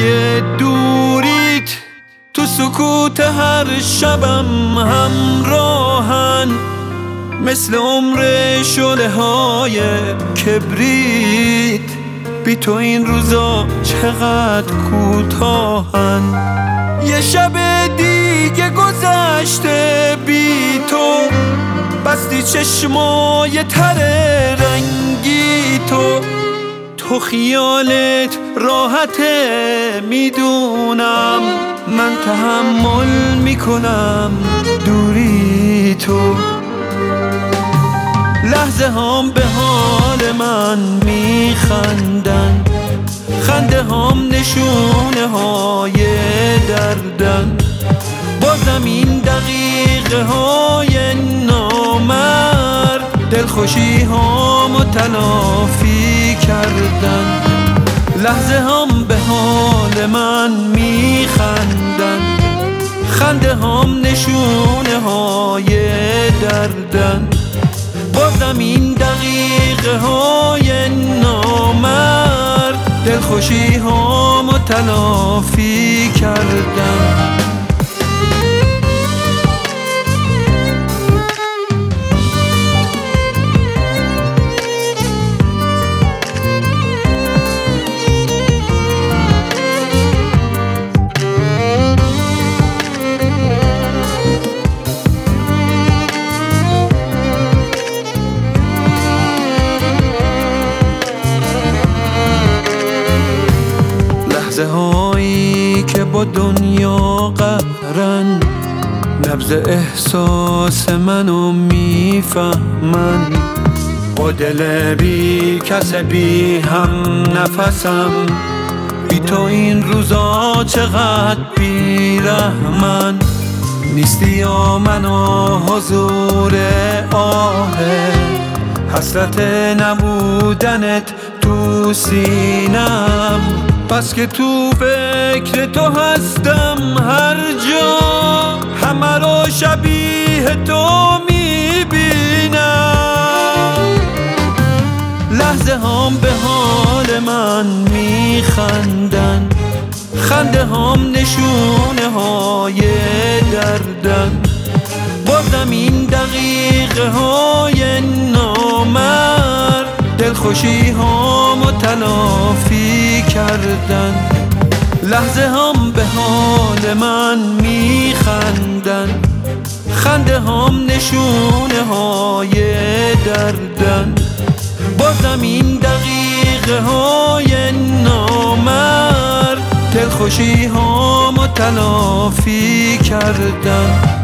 صدای دوریت تو سکوت هر شبم همراهن، مثل عمر شعله های کبریت. بی تو این روزا چقدر کوتاهن. یه شب دیگه گذشته بی تو، بستی چشمای تر رنگی تو خیالت راحته میدونم، من تحمل میکنم دوری تو. لحظه هم به حال من میخندن، خنده هم نشونه های دردن. بازم این دقیقه های نامرد دلخوشی هم تلافی کردن. لحظه هم به حال من میخندن، خنده هم نشونه های دردن. بازم این دقیقه های نامرد دلخوشی هم تلافی کردن. لحظه هایی که با دنیا قهرن، نبض احساس منو میفهمن. با دل بی کس بی هم نفسم، بی تو این روزا چقدر بیرحمن. نیستی یا منو حضور آه، حسرت نبودنت تو سینم. بس که تو فکر تو هستم هر جا، همه رو شبیه تو میبینم. لحظه هم به حال من میخندن، خنده هم نشونه های دردن. بازم این دقیقه های نامرد دلخوشی هم تلافی کردن. لحظه هم به حال من میخندن، خنده هم نشونه های دردن. بازم این دقیقه های نامرد دلخوشی هم تلافی کردن.